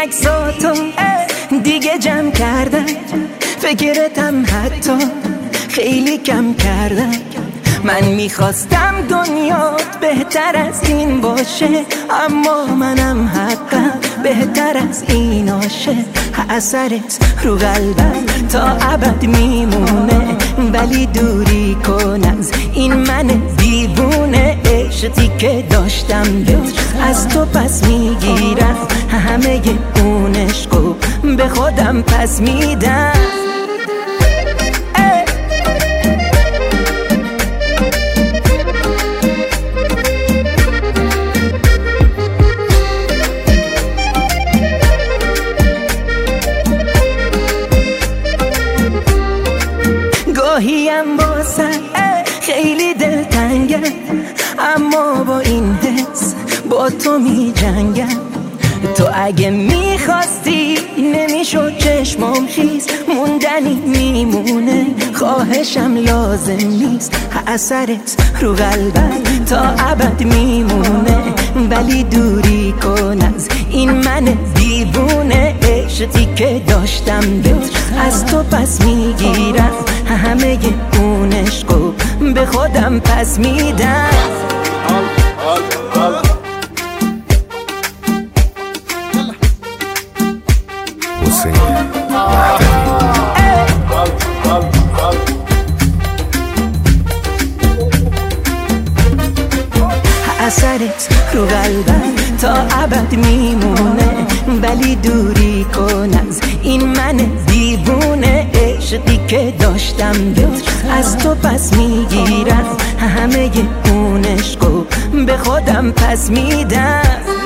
عکساتو دیگه جمع کردم، فکرتم حتی خیلی کم کردم. من میخواستم دنیا بهتر از این باشه، اما منم حقم بهتر از این آشه. اثرت رو قلبم تا ابد میمونه، ولی دوری کن از این من دیوونه. عشقی که داشتم از تو پس میگیرم، همه اون عشقو به خودم پس میدم. گاهیم واسه خیلی دلتنگم، اما با این حس با تو می جنگم. تو اگه میخواستی نمیشد چشمام خیز، موندنی میمونه، خواهشم لازم نیست. اثرت رو قلبم تا ابد میمونه، ولی دوری کن از این من دیوونه. عشقی که داشتم از تو پس میگیرم، همه اون عشقو به خودم پس میدم. اثرت رو قلبم تا ابد میمونه، ولی دوری کن از این من دیوونه. عشقی که داشتم از تو پس میگیرم، همه اون عشقو به خودم پس میدم.